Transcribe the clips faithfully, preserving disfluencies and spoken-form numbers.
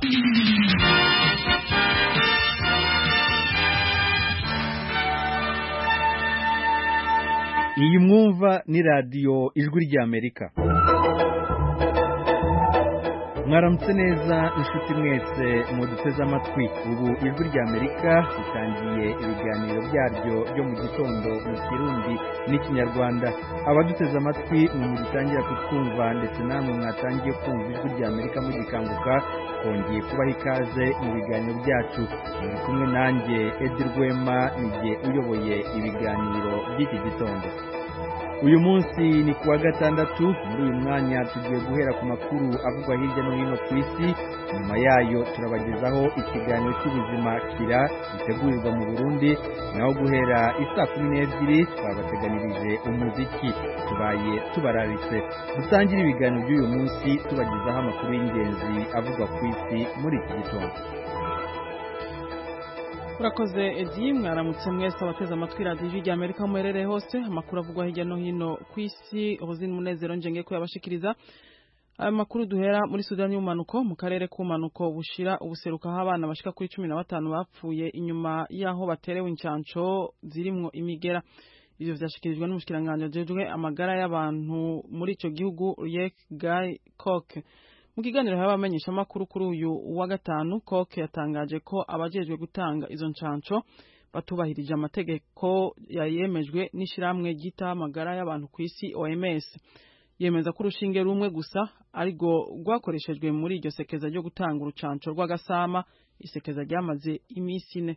iyi mwumva ni radiyo ijwi ry'Amerika. mwaramutse neza inshuti mwese muduteze amatwi. ubu ijwi ry'Amerika ritangiye ibiganiro byaryo byo mu gitondo mu Kirundi n'Ikinyarwanda. abaduteze amatwi mu mugitangira kutwumva ndetse namwe mwatangiye kumva ijwi ry'Amerika mugikanguka, kongeye kubaha ikaze mu biganiro byacu. muri kumwe nanjye Edi Rwema, nijye uyoboye ibiganiro by'iki gitondo. uyu munsi ni kuwa gatandatu. muri uyu mwanya tugiye guhera ku makuru avugwa hirya no hino ku isi. nyuma yayo turabagezaho ikiganiro cy'ubuzima kira gitegurirwa mu Burundi, naho guhera isaa kumi n'ebyiri twabateganirije umuziki. tubaye tubararitse dutangira ibiganiro by'uyu munsi tubagezaho amakuru y'ingenzi avugwa ku isi muri iki gitondo. Urakoze Edi, mwaramutse mwese abateze amatwi radiyo ijwi ry'Amerika muherereye hose. amakuru avugwa hirya no hino ku isi, Rosine Munezero njenge ko yabashikiriza. Ayo makuru duhera muri Sudani y'umanuko, mu karere k'umanuko bushira ubuseruka, aho abana bashika kuri cumi na batanu bapfuye inyuma yaho baterewe incanco zirimwo imigera. Ivyo vyashikirijwe n'umushikiranganje ajejwe amagara y'abantu muri ico gihugu, Riek Guy Cook. Mu kiganiro y'abamenyesha makuru kuri uyu wa gatanu, Cook yatangaje ko abajejwe gutanga izo ncanco batubahirije amategeko yayemejwe n'ishiramwe gita amagara y'abantu ku isi O M S. Yemeza ko urushinge rumwe gusa arigo rwakoreshejwe muri iryo sekeza ryo gutanga urucanco rw'agasama, isekeza ryamaze imisi ine.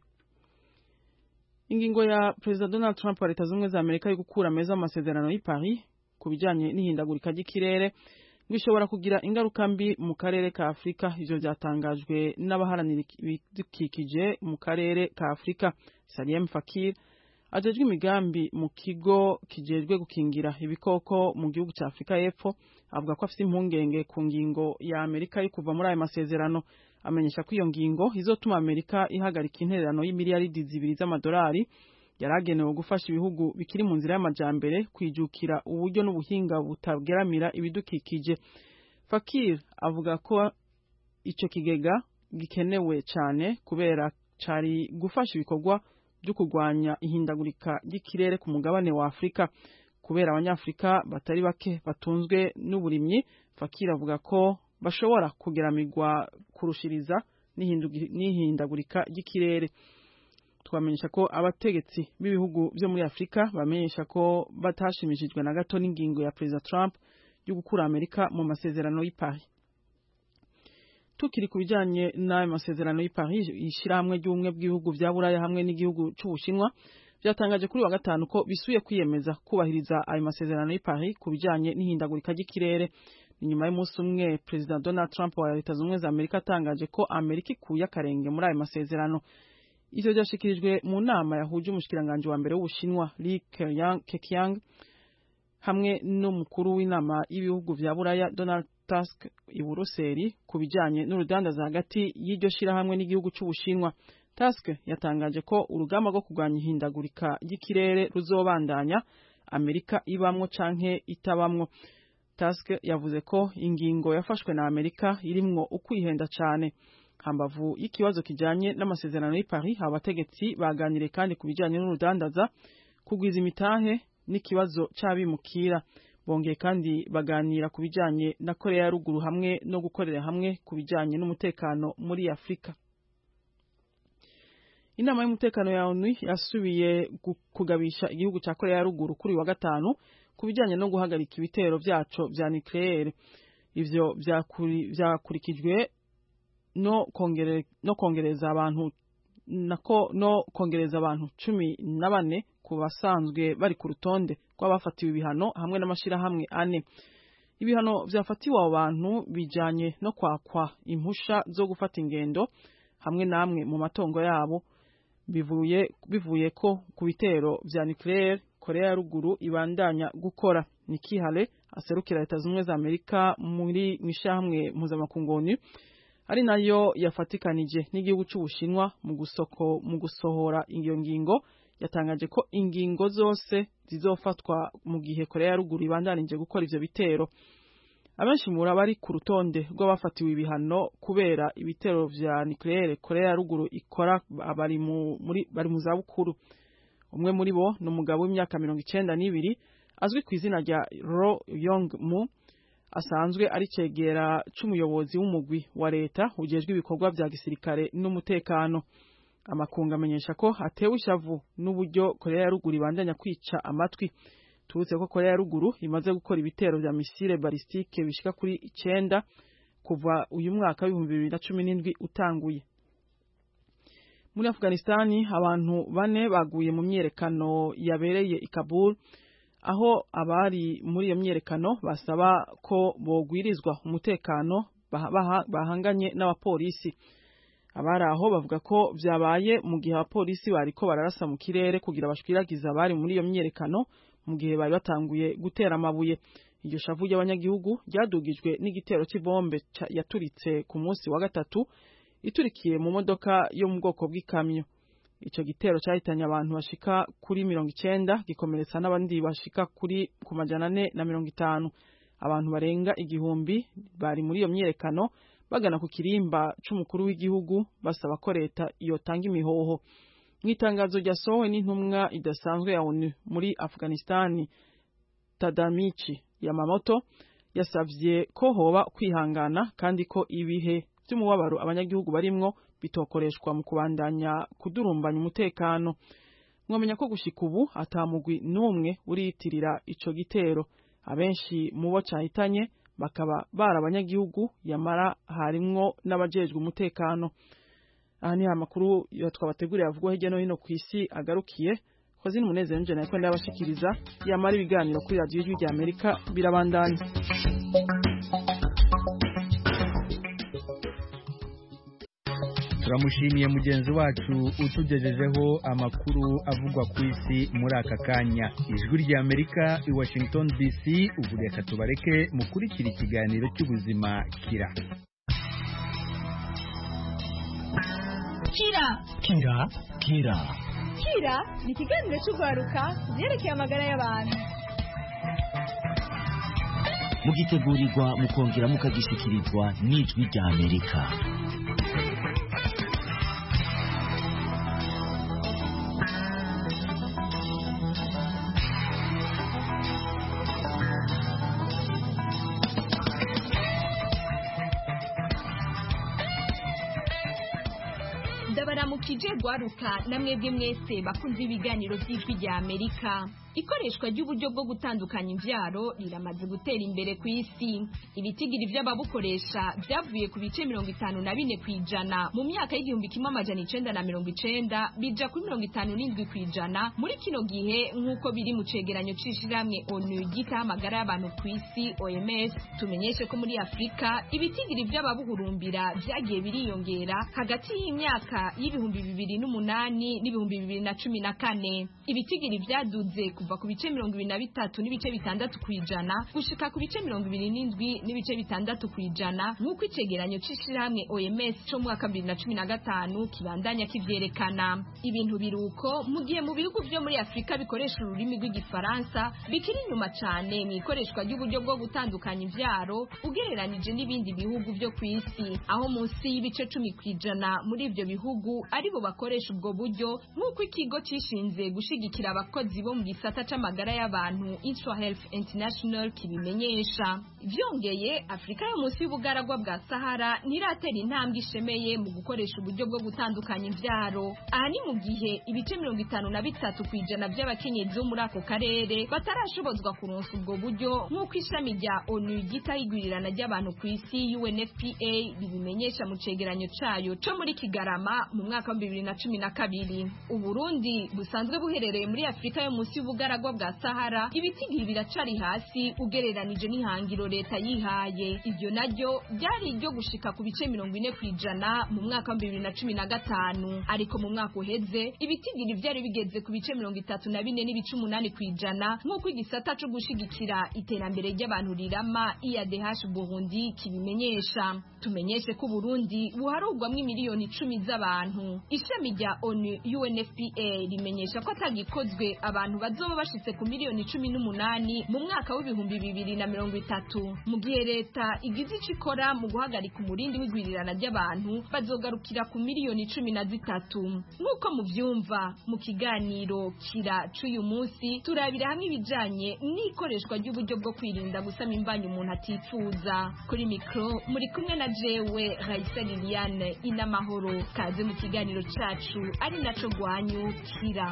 Ingingo ya President Donald Trump wa Leta Zunze za Amerika yo gukura meza amasezerano y'i Paris kubijanye n'ihindagurika ry'ikirere bishobora kugira ingaruka mbi mu karere ka Afrika. Ivyo byatangajwe n'abaharanira ibidukikije mu karere ka Afrika. Saliem Fakir ajejwe imigambi mu kigo kijejwe gukingira ibikoko mu gihugu cya Afrika y'Epfo avuga ko afite impungenge ku ngingo ya Amerika yo kuva muri ayo masezerano. Amenyesha ko iyo ngingo izotuma Amerika ihagarika intererano y'imiliyaridi zibiri z'amadolari yaragenewe gufasha ibihugu bikiri mu nzira y'amajambere kwijukira uburyo n'ubuhinga butageramira ibidukikije. Fakir avuga ko ico kigega gikenewe cyane kubera cari gufasha ibikorwa byo kurwanya ihindagurika ry'ikirere ku mugabane wa Afrika. Kubera abanyafrika batari bake batunzwe n'uburimyi, Fakir avuga ko bashobora kugeramirwa kurushiriza n'ihindagurika ry'ikirere. Twamenyesha ko abategetsi b'ibihugu byo muri Afrika bamenyesha ko batashimishijwe na gato n'ingingo ya President Trump yo gukura Amerika mu masezerano y'i Paris. Tukiri kubijanye n'ayo masezerano y'i Paris, ishiramwe ry'ubumwe bw'ibihugu vya Buraya hamwe n'igihugu c'Ubushinwa byatangaje kuri wa gatanu ko bisuye kwiyemeza kubahiriza ayo masezerano y'i Paris kubijanye n'ihindagurika ry'ikirere. Inyuma y'umunsi umwe President Donald Trump wa Leta Zunze za Amerika atangaje ko Amerika ikuye akarenge muri ayo masezerano. Ivyo byashikirijwe mu nama yahuje umushikiranganje wa mbere w'Ubushinwa Li Keqiang hamwe n'umukuru w'inama y'ibihugu vya Buraya Donald Tusk i Buruseli kubijanye n'urudandaza hagati y'iryo shira hamwe n'igihugu c'Ubushinwa. Tusk yatangaje ko urugamba rwo kurwanya ihindagurika ry'ikirere ruzobandanya, Amerika ibamwo canke itabamwo. Tusk yavuze ko ingingo yafashwe na Amerika irimwo ukwihenda cane. Hambavu y'ikibazo kijanye n'amasezerano y'i Paris, abategetsi baganire kandi kubijanye n'urudandaza, kugwiza imitahe n'ikibazo c'abimukira. Bongeye kandi baganira kubijanye na Korea ya Ruguru hamwe no gukorera hamwe kubijanye n'umutekano muri Afrika. Inama y'umutekano ya O N U yasubiye kugabisha igihugu ca Korea ya Ruguru kuri wa gatanu kubijanye no guhagarika ibitero vyaco vya nucleaire. Ivyo vyakurikijwe no kongere no kongereza abantu nako no kongereza abantu cumi na bane ku basanzwe bari ku rutonde rw'abafatiwe ibihano hamwe n'amashira hamwe ane. Ibihano vyafatiwe abo bantu bijanye no kwakwa impusha zo gufata ingendo hamwe namwe mu matongo yabo bivuye bivuye ko ku bitero vya nucleaire Korea ya Ruguru ibandanya gukora. Nikki Haley aserukira Leta Zunze za Amerika muri mishamwe mpuzamakungu O N U ari nayo yafatikanije n'igihugu c'Ubushinwa mu gusoko mu gusohora iyo ngingo, yatangaje ko ingingo zose zizofatwa mu gihe Korea ya Ruguru ibandanije gukora ivyo bitero. abenshi muri abari ku rutonde rw'abafatiwe ibihano kubera ibitero vya nucleaire Korea ya ruguru ikora bari mu muri bari mu zabukuru. Umwe muri bo ni umugabo w'imyaka mirongo icenda n'ibiri azwi ku izina rya Ro Yong Mu, asanzwe ari cegera c'umuyobozi w'umugwi wa leta ujejwe ibikorwa vya gisirikare n'umutekano. Amakunga amenyesha ko hatewe ishavu n'uburyo Korea ya ruguru ibandanya kwica amatwi. Tuvuze ko Korea ya ruguru imaze gukora ibitero vya misile balistike bishika kuri icenda kuva uyu mwaka w'ibihumbi bibiri na cumi n'indwi utanguye. Muri Afghanistan abantu bane baguye mu myerekano yabereye i Kabul, aho abari muri iyo myerekano basaba ko bogwirizwa umutekano bahanganye n'abapolisi. Abari aho bavuga ko vyabaye mu gihe abapolisi bariko bararasa mu kirere kugira bashwiragiza abari muri iyo myerekano mu gihe bari batanguye gutera amabuye. Iryo shavu ry'abanyagihugu ryadugijwe n'igitero c'ibombe yaturitse ku munsi wa gatatu iturikiye mu modoka yo mu bwoko bw'ikamyo. Ico gitero cyahitanye abantu bashika kuri mirongo icenda gikomeretsa n'abandi bashika kuri ku majana ane na mirongo itanu. Abantu barenga igihumbi bari muri iyo myerekano bagana ku kirimba c'umukuru w'igihugu basaba ko leta yotanga imihoho. Mwitangazo ryasohowe n'intumwa idasanzwe ya ONU muri Afghanistan, Tadamichi Yamamoto, yasavye ko hoba kwihangana kandi ko ibihe by'umubabaro abanyagihugu barimwo bitokoreshwa mu kubandanya kudurumbanya umutekano. Mwamenya ko gushika ubu atamugwi n'umwe uriyitirira ico gitero. Abenshi mu bo cahitanye bakaba bara abanyagihugu yamara harimwo n'abajejwe umutekano. Aha ni amakuru twabateguriye avugwa hirya no hino ku isi agarukiye. Kozini Munezero nje nako ndabashikiriza yamara ibiganiro kuri radio y'Ijwi rya Amerika birabandanya. Turamushimiye mugenzi wacu utugejejeho amakuru avugwa ku isi muri aka kanya. Ijwi rya Amerika i Washington D C, ubu reka tubareke mukurikira ikiganiro cy'ubuzima kira. Kira Kira Kira Kira ni ikiganiro cy'ugwaruka byerekeye amagara y'abantu. Mugitegurirwa mukongera mukagishikirizwa n'Ijwi rya Amerika. Ndabaramukije gwaruka namwebwe mwese bakunze ibiganiro by'Ijwi rya Amerika. Ikoreshwa ry'uburyo bwo gutandukanya imvyaro riramaze gutera imbere ku isi. Ibitigiri by'ababukoresha byavuye ku bice mirongo itanu na bine kwijana mu myaka y'igihumbi kimwe amajana icenda na mirongo icenda bija kuri mirongo itanu n'indwi kwijana muri kino gihe nk'uko biri mu cegeranyo c'ishiramwe ONU gitaha amagara y'abantu ku isi O M S. Tumenyeshe ko muri Afrika ibitigiri by'ababuhurumbira byagiye biriyongera hagati y'imyaka y'ibihumbi bibiri n'umunani n'ibihumbi bibiri na cumi na kane. Ibitigiri byaduze kuva ku bice mirongo ibiri na bitatu n'ibice bitandatu kwijana gushika ku bice mirongo ibiri n'indwi n'ibice bitandatu kwijana nk'uko icegeranyo c'ishiramwe O M S cyo mu mwaka bibiri na cumi na gatanu kibandanya kivyerekana. Ibintu biruko mu gihe mu bihugu byo muri Afrika bikoresha ururimi rw'igifaransa bikiri inyuma cyane mu ikoreshwa ry'uburyo bwo gutandukanya imvyaro ugereranije n'ibindi bihugu byo ku isi, aho munsi y'ibice cumi kwijana muri ivyo bihugu aribo bakoresha ubwo buryo nk'uko ikigo cishinze gushigikira abakozi bo mu gisata c'amagara y'abantu Insure Health International kibimenyesha. Vyongeye Afrika yo munsi y'ubugaragwa bwa Sahara ntiratera intambwe ishemeye mu gukoresha uburyo bwo gutandukanya imvyaro. Aha ni mu gihe ibice mirongo itanu na bitatu kwijana by'abakenyezi bo muri ako karere batarashobozwa kuronsa ubwo buryo nk'uko ishami rya ONU gitaha igwirirana ry'abantu ku isi U N F P A bibimenyesha mu cegeranyo cayo co muri Kigarama mu mwaka wa bibiri na cumi na kabiri. Uburundi busanzwe buherereye muri Afrika yo munsi y'ubugaragwa bwa Sahara, ibitigiri biracari hasi ugereranije n'ihangiro leta yihaye. Iryo naryo ryari iryo gushika ku bice mirongo ine kwijana mu mwaka wa bibiri na cumi na gatanu, ariko mu mwaka uheze ibitigiri vyari bigeze ku bice mirongo itatu na bine n'ibice umunani kwijana nk'uko igisata co gushigikira iterambere ry'abantu rirama I A D H Burundi kibimenyesha. Tumenyeshe ko Burundi buharugwamwo miliyoni icumi z'abantu. Ishami rya ONU U N F P A rimenyesha ko atagikozwe abantu bazo bazoba bashitse ku miliyoni cumi n'umunani mu mwaka w'ibihumbi bibiri na mirongo itatu. Mu gihe leta igize ico ikora mu guhagarika umurindi w'igwirirana ry'abantu bazogarukira ku miliyoni cumi na zitatu. Nk'uko muvyumva mu kiganiro kira c'uyu munsi turabira hamwe ibijanye n'ikoreshwa ry'uburyo bwo kwirinda gusama imbanyi umuntu atifuza. Kuri mikro muri kumwe na jewe Raisa Liliane Inamahoro. Kaze mu kiganiro cacu ari naco gwanyu kira.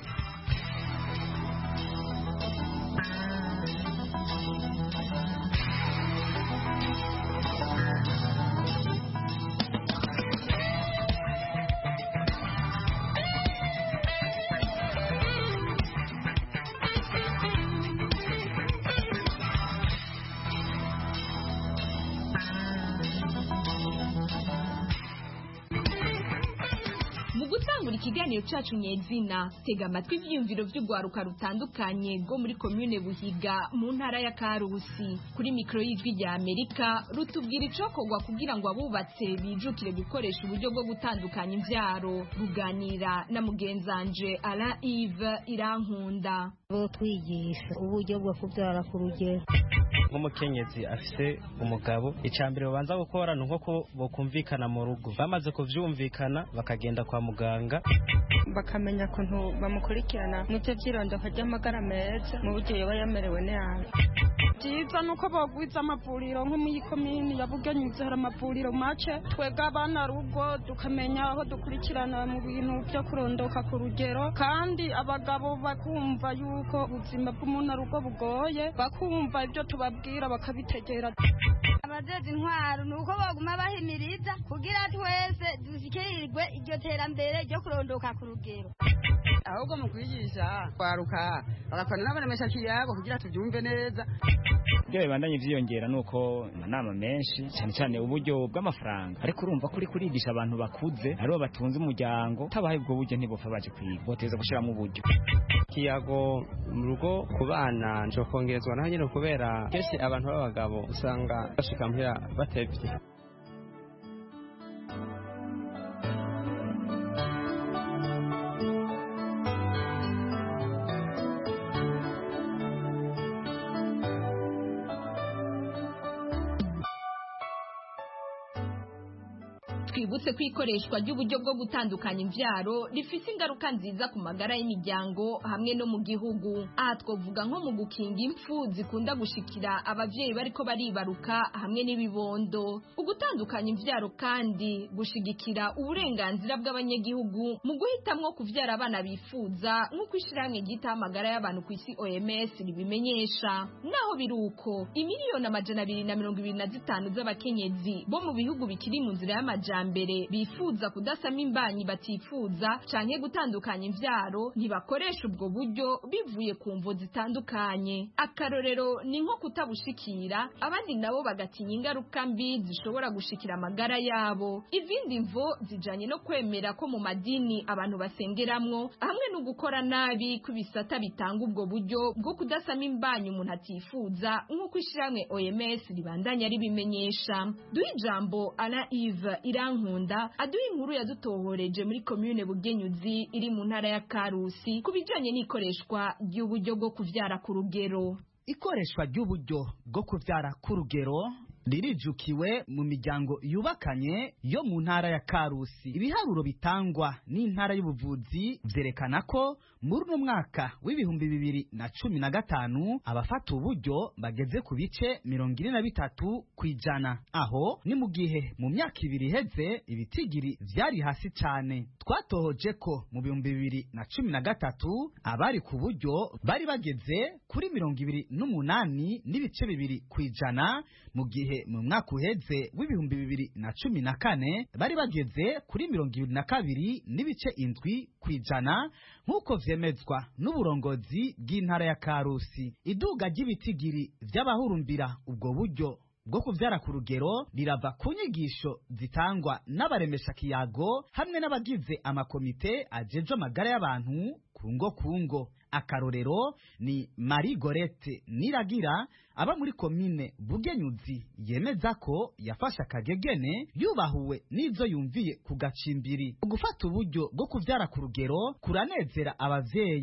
Ikiganiro cacu nyezina tega amatwi ivyiyumviro vy'ugwaruka rutandukanye rwo muri commune Buhiga mu ntara ya Karusi. Kuri mikro y'ijwi rya Amerika rutubwira icokorwa kugira ngo abubatse bijukire gukoresha uburyo bwo gutandukanya imvyaro. Ruganira na mugenzanje Alain Yves Irankunda. Bo twigisha uburyo bwo kuvyara ku rugero. Nk'umukenyezi afise umugabo icambere babanza gukora nuko bokumvikana mu rugo, bamaze kuvyumvikana bakagenda kwa muganga bakamenya kuntu bamukurikirana mu byo by'irondoka ry'amagara meza mu buryo yoba yamerewe nabi. Byiza nuko bagwiza amavuriro nko muri komini ya Bugenyuzi hari amavuriro make, twega abana rugo tukamenya aho dukurikirana mu bintu byo kurondoka ku rugero, kandi abagabo bakumva yuko ubuzima bw'umuntu rugo bugoye, bakumva ibyo tubabwira bakabitegera. Abajeje intwaro nuko baguma bahimiriza kugira twese dushikirirwe iryo terambere ryo kurondoka ku rugero. Ahubwo mu kwigisha kwaruka bagakora n'abaremesha kiyabo kugira tubyumve neza. Ibyo bibandanye vyiyongera nuko amanama menshi cyane cyane uburyo bw'amafaranga, ariko urumva kuri kurigisha abantu bakuze aribo batunze umuryango, tabaye ubwo buryo ntibopfa baje kwiga, boteza gushiramo uburyo. Kiyago mu rugo ku bana njo kongerezwa naho nyine kubera kenshi abantu b'abagabo usanga bashika mpira batevye. Twibutse kwikoreshwa ry'uburyo bwo gutandukanya imvyaro rifise ingaruka nziza ku magara y'imiryango hamwe no mu gihugu. Aha twovuga nko mu gukinga impfu zikunda gushikira abavyeyi bariko baribaruka hamwe n'ibibondo. Ugutandukanya imvyaro kandi gushigikira uburenganzira bw'abanyagihugu mu guhitamwo kuvyara abana bifuza nk'uko ishirahamwe ryita amagara y'abantu ku isi O M S ribimenyesha. Naho biruko imiliyoni amajana abiri na mirongo ibiri na zitanu z'abakenyezi bo mu bihugu bikiri mu nzira y'amajambere mbere bifuza kudasama imbanyi batifuza canke gutandukanya imvyaro ntibakoresha ubwo buryo bivuye ku mvo zitandukanye. Akarorero ni nko kutabushikira, abandi nabo bagatinya ingaruka mbi zishobora gushikira amagara yabo. Izindi mvo zijanye no kwemera ko mu madini abantu basengeramwo hamwe no gukora nabi kubisata bitanga ubwo buryo bwo kudasama imbanyi umuntu atifuza nk'uko ishiramwe O M S ribandanya ribimenyesha. Duhe ijambo Alain Yves Irankunda aduha inkuru yadutohoreje muri commune Bugenyuzi iri mu ntara ya Karusi kubijanye n'ikoreshwa ry'uburyo bwo kuvyara ku rugero. Ikoreshwa ry'uburyo bwo kuvyara ku rugero ririjukiwe mu miryango yubakanye yo mu ntara ya Karusi. Ibiharuro bitangwa n'intara y'ubuvuzi vyerekana ko muri uno mwaka w'ibihumbi bibiri na cumi na gatanu abafata uburyo bageze ku bice mirongo ine na bitatu kwijana. Aho ni mu gihe mu myaka ibiri heze ibitigiri vyari hasi cane. Twatohoje ko mu bihumbi bibiri na cumi na gatatu abari ku buryo bari bageze kuri mirongo ibiri n'umunani n'ibice bibiri kwijana, mu gihe mu mwaka uheze w'ibihumbi bibiri na cumi na kane bari bageze kuri mirongo ibiri na kabiri n'ibice indwi kwijana, nk'uko vyemezwa n'uburongozi bw'intara ya Karusi. Iduga ry'ibitigiri vy'abahurumbira ubwo buryo bwo kuvyara ku rugero rirava ku nyigisho zitangwa n'abaremesha kiyago hamwe n'abagize amakomite ajeje amagara y'abantu kungo kungo. Akarorero ni Marie Gorette Niragira aba muri komine Bugenyuzi yemeza ko yafasha akagegene yubahuwe n'izo yumviye ku gacimbiri. Gufata uburyo bwo kuvyara ku rugero kuranezera abavyeyi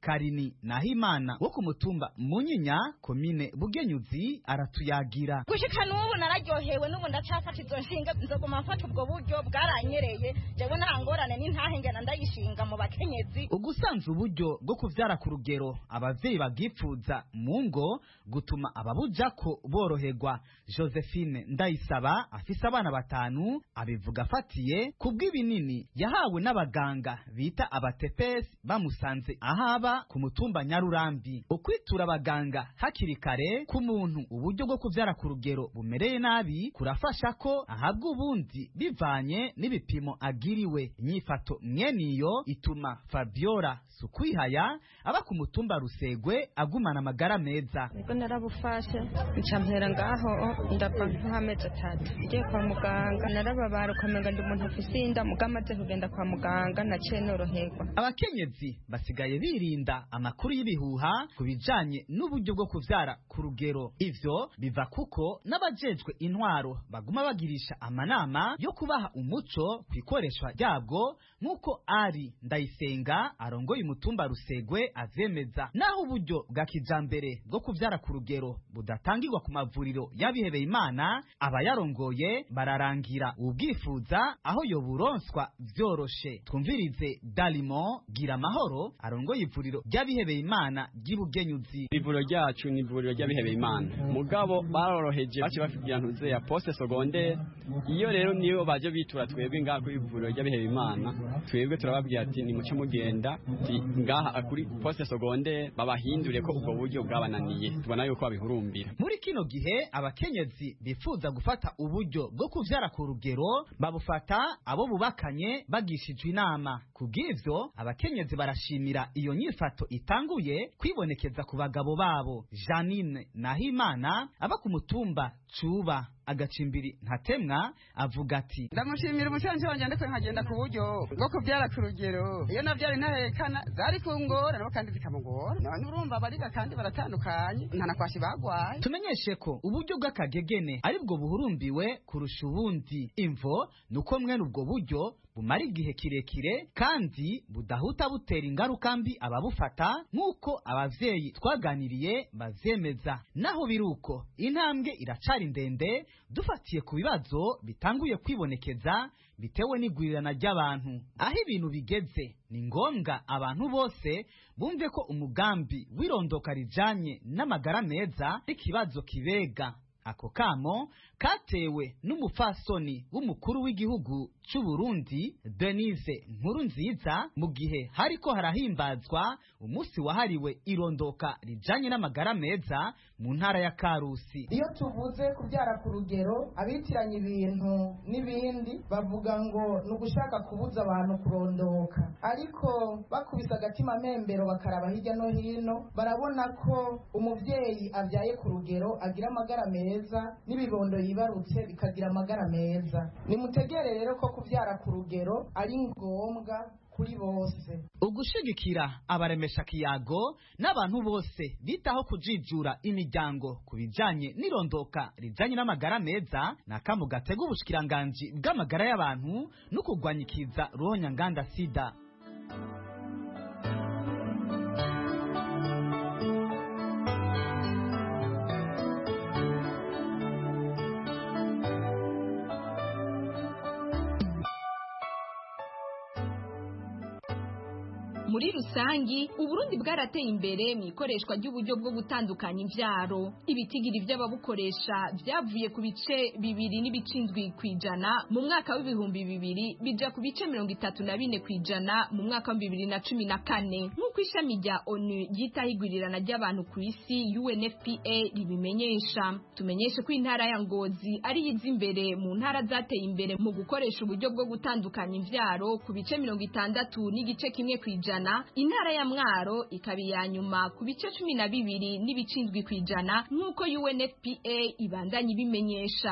Karini Nahimana wo ku mutumba Munyinya komine Bugenyuzi aratuyagira. Gushika n'ubu nararyohewe n'ubu ndacafata izo nshinga nzoguma mfata ubwo buryo bwaranyereye jewe nta ngorane n'intahengana ndayishinga mu bakenyezi. Ugusanzwe uburyo bwo kuvyara ku rugero abavyeyi bagipfuza mu ngo gutuma ababujako boroherwa. Josephine Ndayisaba afise abana batanu abivuga afatiye kubw'ibinini yahawe n'abaganga bita abatepesi bamusanze ahaba ku mutumba Nyarurambi. Ukwitura abaganga hakiri kare ku muntu uburyo bwo kuvyara ku rugero bumereye nabi kurafasha ko ahabwa ubundi bivanye n'ibipimo agiriwe. Inyifato mweniyo ituma Fabiola Sukwihaya aba ku mutumba Rusegwe agumana amagara meza. Niko narabufashe ncampera ngaho ndapfa nk'amezi atatu ngiye kwa muganga narababara ukamenga ndi umuntu afise inda mugamaze kugenda kwa muganga naciye noroherwa. Abakenyezi basigaye birinda amakuru y'ibihuha kubijanye n'uburyo bwo kuvyara ku rugero. Ivyo biva kuko n'abajejwe intwaro baguma bagirisha amanama yo kubaha umuco kwikoreshwa ryabwo nk'uko ari Ndayisenga arongoye umutumba Rusegwe avyemeza. Naho uburyo bwa kijambere bwo kuvyara ku rugero budatangirwa ku mavuriro y'abihebeye Imana, abayarongoye bararangira ubwifuza aho yo buronswa vyoroshe. Twumvirize Dalimo Gira Mahoro arongoye ivuriro ry'abihebeye Imana ry'Ibugenyuzi. Ivuriro ryacu ni ivuriro ry'abihebeye Imana mugabo baroroheje baci bafitiye ntuze ya poste secondaire. Iyo rero niyo baje bitura twebwe ngaha kuri ivuriro ry'abihebeye Imana twebwe turababwira ati ni muce mugenda ngaha kuri poste secondaire babahindure ko ubwo buryo bwabananiye tubona yuko babihurumbira. Muri kino gihe abakenyezi bifuza gufata uburyo bwo kuvyara ku rugero babufata abo bubakanye bagishijwe inama. Kubw'ivyo abakenyezi barashimira iyo nyifato itanguye kwibonekeza ku bagabo babo. Janine Nahimana aba ku mutumba Cuba agacimbiri ntatemwa avuga ati ndamushimira umusanzu wanje ndiko nkagenda ku buryo bwo kubyara ku rugero. Iyo navyari ntahekana zari kungora nabo kandi zikamugora none urumva bariga kandi baratandukanye ntanakwashi bagwaye. Tumenyeshe ko uburyo bw'akagegene ari bwo buhurumbiwe kurusha ubundi. Imvo nuko mwene ubwo buryo bumara igihe kirekire kandi budahuta butera ingaruka mbi ababufata nk'uko abavyeyi twaganiriye bavyemeza. Naho biruko intambwe iracari ndende dufatiye ku bibazo bitanguye kwibonekeza bitewe n'igwirirana ry'abantu. Aho ibintu bigeze ni ngombwa abantu bose bumve ko umugambi w'irondoka rijanye n'amagara meza ikibazo kibega. Ako kamo katewe n'umupfasoni w'umukuru w'igihugu c'u Burundi Denise Nkurunziza mu gihe hariko harahimbazwa umunsi wahariwe irondoka rijanye n'amagara meza mu ntara ya Karusi. Iyo tuvuze kubyara ku rugero abitiranye ibintu n'ibindi bavuga ngo nugushaka kubuza abantu kurondoka, ariko bakubisa agatima membero bakaraba hirya no hino barabona ko umuvyeyi avyaye ku rugero agira amagara meza n'ibibondo yibarutse bikagira amagara meza. Nimutegere rero ko kubyara ku rugero ari ngombwa kuri bose. Ugushigikira abaremesha kiyago n'abantu bose bitaho kujijura imiryango kubijanye n'irondoka rijanye n'amagara meza nakamu gatega ubushikiranganje bw'amagara y'abantu no kugwanyikiza ruhonya nganda sida. Muri rusangi Uburundi bwarateye imbere mu ikoreshwa ry'uburyo bwo gutandukanya imvyaro. Ibitigiri vy'ababukoresha vyavuye ku bice bibiri n'ibicindwi kwijana mu mwaka w'ibihumbi bibiri bija ku bice mirongo itatu na bine kwijana mu mwaka wa bibiri na cumi na kane. Nk'uko ishami rya ONU ryitaho igwirirana ry'abantu ku isi U N F P A ribimenyesha. Tumenyeshe ko intara ya Ngozi ari yiza imbere mu ntara zateye imbere mu gukoresha uburyo bwo gutandukanya imvyaro ku bice mirongo itandatu n'igice kimwe kwijana. Intara ya Mwaro ikabi ya nyuma ku bice cumi na bibiri n'ibicindwi kwijana nk'uko U N F P A ibandanye bimenyesha.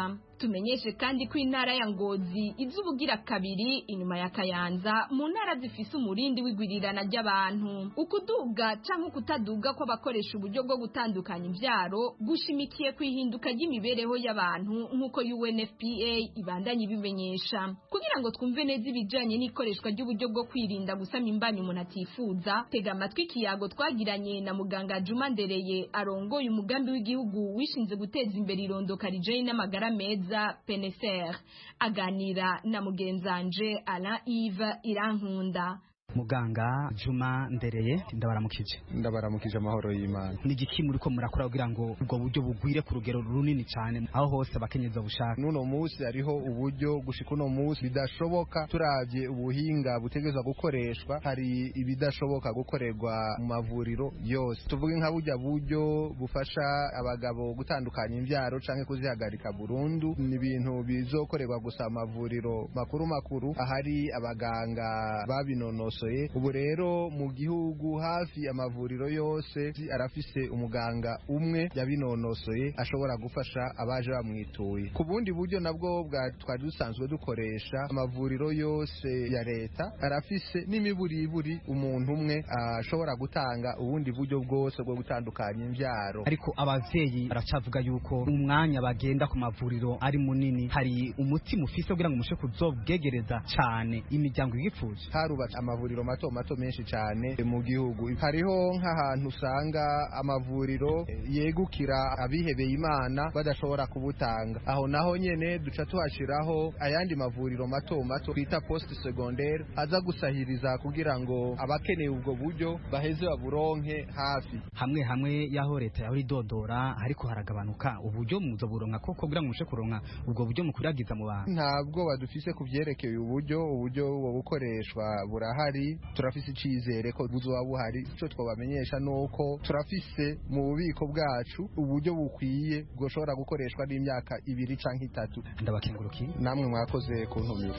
tumenyeshe kandi ko intara ya Ngozi izubugira kabiri inyuma ya Kayanza mu ntara zifise umurindi w'igwirirana ry'abantu. Ukuduga canke kutaduga ko bakoresha uburyo bwo gutandukanya imvyaro gushimikiye kwihinduka ry'imibereho y'abantu nk'uko U N F P A ibandanye bimenyesha. Kugira ngo twumve neza ibijanye n'ikoreshwa ry'uburyo bwo kwirinda gusama imbanyi umuntu atifuza, tega amatwi ikiyago twagiranye na muganga Juma Ndereye arongoye umugambi w'igihugu wishinze guteza imbere irondoka rijanye n'amagara meza P N S R. Aganira na mugenzanje Alain Yves Irankunda. Muganga Juma Ndereye ndabaramukije. Ndabaramukije amahoro y'Imana. Ni igiki muri ko murakora kugira ngo ubwo buryo bugwire ku rugero runini cyane aho hose abakenyeza bushaka? Nuno munsi hariho uburyo gushika uno munsi bidashoboka turavye ubuhinga butegezwa gukoreshwa, hari ibidashoboka gukorerwa mu mavuriro yose. Tuvuge nka burya buryo bufasha abagabo gutandukanya imvyaro canke kuzihagarika burundu, ni ibintu bizokorerwa gusa amavuriro makuru makuru ahari abaganga babinonoso. Ubu rero mu gihugu hafi amavuriro yose arafise umuganga umwe yabinonosoye ashobora gufasha abaje bamwituye. Ku bundi buryo nabwo bwa twari dusanzwe dukoresha, amavuriro yose ya leta arafise n'imiburiburi umuntu umwe ashobora gutanga ubundi buryo bwose bwo gutandukanya imvyaro. Ariko abavyeyi baracavuga yuko umwanya bagenda ku mavuriro ari munini, hari umuti mufise kugira ngo mushe kuzobwegereza cyane imiryango igipfuje. Harubatse amavuriro mato mato menshi cyane mu gihugu. Hariho nk'ahantu usanga amavuriro yegukira abihebeye Imana badashobora kubutanga. Aho naho nyene duca tuhashiraho ayandi mavuriro mato mato twita poste secondaire aza gusahiriza kugira ngo abakeneye ubwo buryo baheze baburonke hafi. Hamwe hamwe yaho leta yaho ridodora ariko haragabanuka uburyo muzo buronka koko kugira ngo mushe kuronka ubwo buryo mukuragiza mu bantu. Ntabwo badufise kuvyerekeye uburyo uburyo bwo bukoreshwa burahari. Turafise icizere ko buzoba buhari. Ico twabamenyesha nuko turafise mu bubiko bwacu uburyo bukwiye bwoshobora gukoreshwa n'imyaka ibiri canke itatu. Ndabakengurukiye namwe mwakoze kuntumira.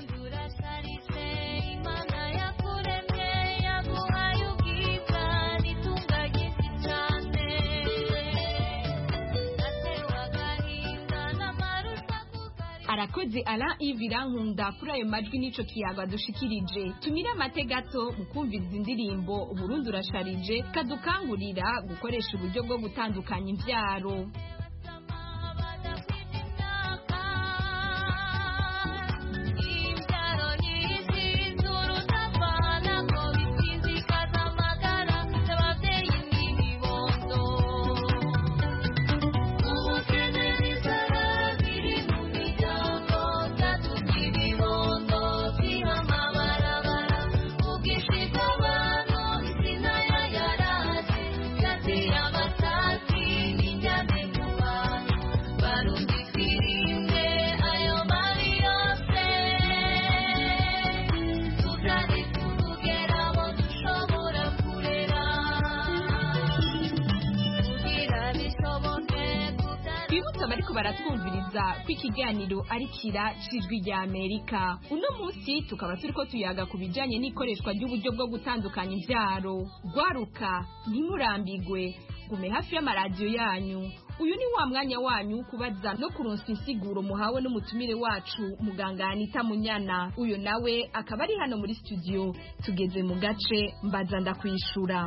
Arakoze Alain Yves Irankunda kuri ayo majwi n'ico kiyaga dushikirije. Tumira amategato mu kumviriza indirimbo Burundi urasharije kadukangurira gukoresha uburyo bwo gutandukanya imvyaro. baratwumviriza kw'ikiganiro ari kira cijwi rya Amerika. Uno munsi tukaba turiko tuyaga ku bijanye n'ikoreshwa ry'uburyo bwo gutandukanya imvyaro. Gwaruka ntimurambigwe, gume hafi y'amaradiyo yanyu. Uyu ni wa mwanya wanyu kubaza no kuronsa insiguro muhawe n'umutumire wacu muganga Anita Munyana. Uyo nawe akaba ari hano muri studio. Tugeze mu gace mbaza ndakwishura.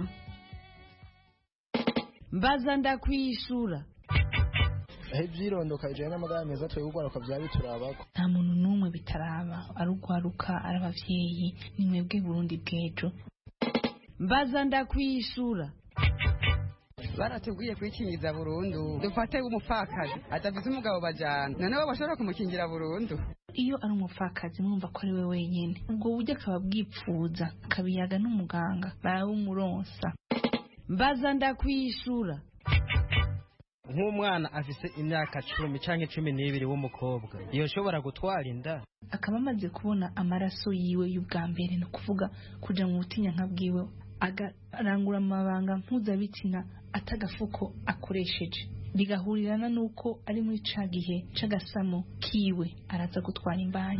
Mbaza ndakwishura. Hebyirondoka ijana n'amagara meza twe gukwaruka byari turabako. Nta muntu numwe bitaraba arugwaruka arabavyeyi ni mwebwe Burundi bwejo. Mbaza ndakwishura. Baratubwiye kwikingiza burundu dufate umupfakazi atavize umugabo bajana none bashobora kumukingira burundu. Iyo ari umupfakazi mwumva ko ari we wenyene ubwo buryo akaba bwipfuza akabiyaga n'umuganga barawumuronsa. Mbaza ndakwishura. Nk'umwana afise imyaka cumi canke cumi n'ibiri w'umukobwa yoshobora gutwara inda akaba amaze kubona amaraso yiwe y'ubwa mbere no kuvuga kuja mu butinya nka bwiwe agarangura amabanga mpuzabitsina atagafuko akoresheje bigahurirana nuko ari muri ca gihe c'agasamo kiwe araza gutwara imbanya.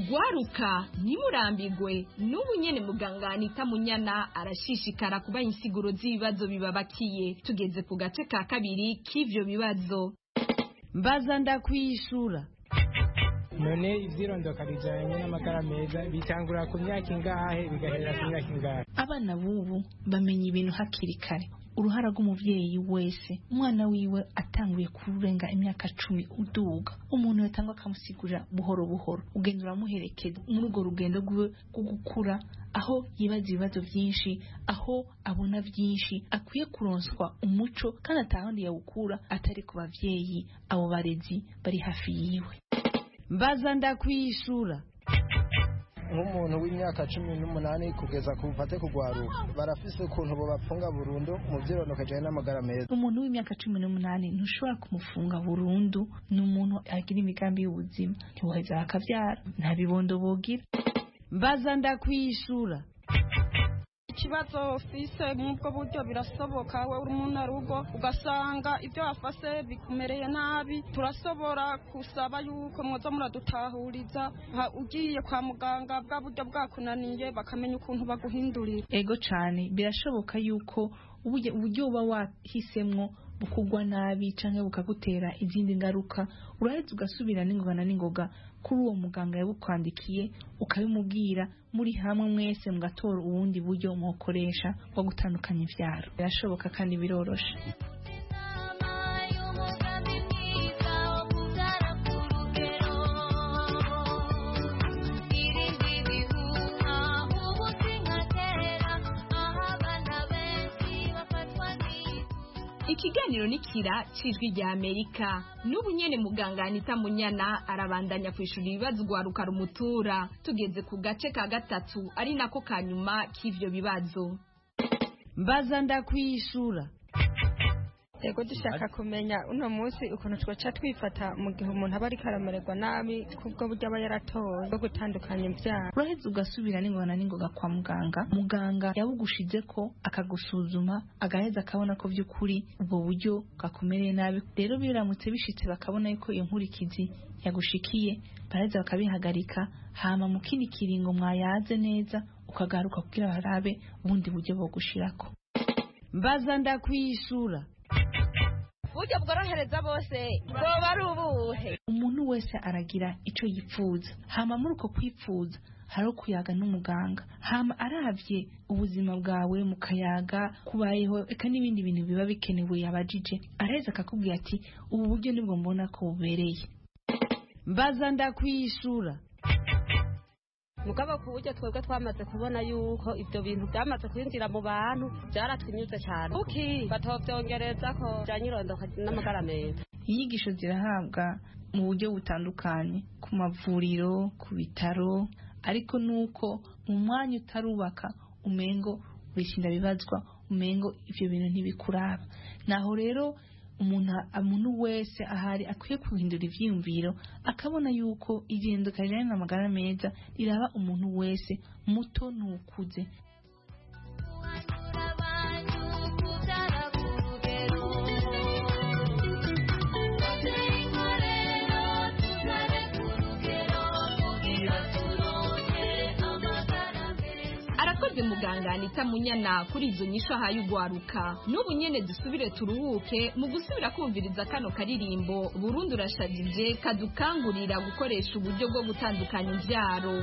gwaruka ntimurambigwe n'ubu nyene muganga Anita Munyana arashishikara kuba insiguro z'ibibazo bibabakiye. Tugeze ku gace ka kabiri k'ivyo bibazo. Mbaza ndakwishura. None ivyirondoka bijanye n'amagara meza bitangura ku myaka ingahe bigaherera ku myaka ingahe? Abana bubu bamenya ibintu hakiri kare. Uruhara rw'umuvyeyi wese umwana wiwe atanguye kurenga imyaka cumi uduga, umuntu yatangwa akamusigurira buhoro buhoro, ugenda uramuherekeza muri urwo rugendo rwo gukura, aho yibaza ibibazo vyinshi, aho abona vyinshi, akwiye kuronswa umuco kandi atahandi yawukura atari ku bavyeyi abo barezi bari hafi yiwe. Mbaza ndakwishura. Nk'umuntu w'imyaka cumi n'umunani kugeza ku mfate kugwaruka barafise ukuntu bo bapfunga burundu mu vyirondoka janye n'amagara meza. Umuntu w'imyaka cumi n'umunani ntushobora kumufunga burundu, ni umuntu agira imigambi y'ubuzima, ntiwaheza akavyara, nta bibondo bogira. Mbaza ndakwishura. Ikibazo ufise nk'ubwo buryo birasoboka, we uri umuntu arugo ugasanga ibyo wafase bikumereye nabi, turasobora kusaba yuko mwoza muradutahuriza, ugiye kwa muganga bwa buryo bwakunaniye bakamenya ukuntu baguhindurira. Ego cane birashoboka yuko uburyo uba wahisemwo bukugwa nabi canke bukagutera izindi ngaruka, uraheza ugasubira n'ingoga na n'ingoga kuri uwo muganga yabukwandikiye ukabimubwira, muri hamwe mwese mugatora ubundi buryo mukoresha bwo gutandukanya ivyaro. Birashoboka kandi biroroshe. Ikiganiro nikira cijwi rya Amerika. N'ubu nyene muganga Anita Munyana arabandanya kwishura ibibazo gwaruka rumutura. Tugeze ku gace ka gatatu ari nako kanyuma k'ivyo bibazo. Mbaza ndakwishura. Ego dushaka kumenya uno munsi ukuntu twaca twifata mu gihe umuntu aba ari karamererwa nabi kubwo buryo aba yaratoye bwo gutandukanya ivyaro. Uraheza ugasubira n'ingona n'ingoga kwa muganga, muganga yabugushize ko akagusuzuma agaheza akabona ko vy'ukuri ubwo buryo gakomereye nabi. Rero biramutse bishitse bakabona yuko iyo nkurikizi yagushikiye, baraheza bakabihagarika, hama mu kindi kiringo mwayaze neza ukagaruka kugira barabe ubundi buryo bwo gushirako. Mbaza ndakwishura. Buryo bworohereza bose bwoba ari ubuhe? Umuntu wese aragira ico yipfuza, hama muri uko kwipfuza hari kuyaga n'umuganga, hama aravye ubuzima bwawe mukayaga kubayeho eka n'ibindi bintu biba bikenewe yabajije, araheza akakubwira ati ubu buryo nibwo mbona ko bubereye. Mbaza ndakwishura. Mugabo ku buryo twebwe twamaze kubona yuko ibyo bintu byamaze kwinjira mu bantu byaratwinyuze cyane, kuki batovyongereza ko byanyirondoka n'amagara meza. Inyigisho zirahabwa mu buryo butandukanye ku mavuriro, ku bitaro, ariko nuko mu mwanya utarubaka umengo wishinda bibazwa, umengo ivyo bintu ntibikuraba. Naho rero umuntu umuntu wese ahari akwiye kuhindura ivyiyumviro, akabona yuko igenduka rijanye n'amagara meza riraba umuntu wese, muto n'ukuze. Arakoze muganga Anita Munyana kuri izo nyisho ahaye ugwaruka. N'ubu nyene dusubire turuhuke mu gusubira kumviriza kano karirimbo Burundi urashajije kadukangurira gukoresha uburyo bwo gutandukanya ivyaro.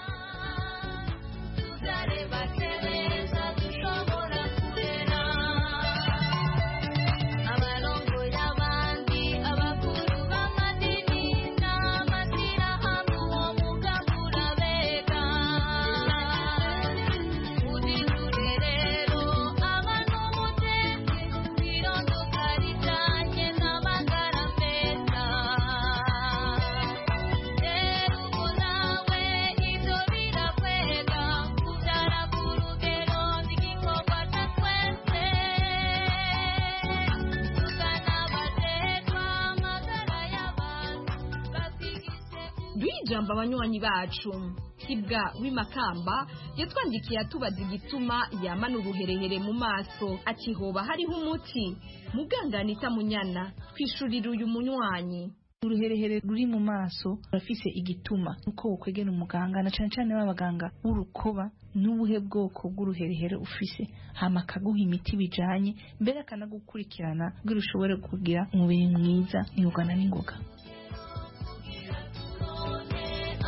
Jamba abanywanyi bacu Kibwa w'imakamba yatwandikiye atubaza igituma yamana uruherehere mu maso, ati hoba hariho umuti. Muganga Anita Munyana twishurira uyu munywanyi. uruherehere ruri mu maso rafise igituma uko ukwegera umuganga na cane cane b'abaganga b'urukoba n'ubuhe bwoko bw'uruherehere ufise hama akaguha imiti bijanye mbere akanagukurikirana kugira ushobore kugira umubiri mwiza ntiugana n'ingoga.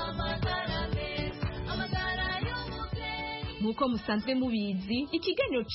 Nk'uko musanzwe mubizi ikiganiro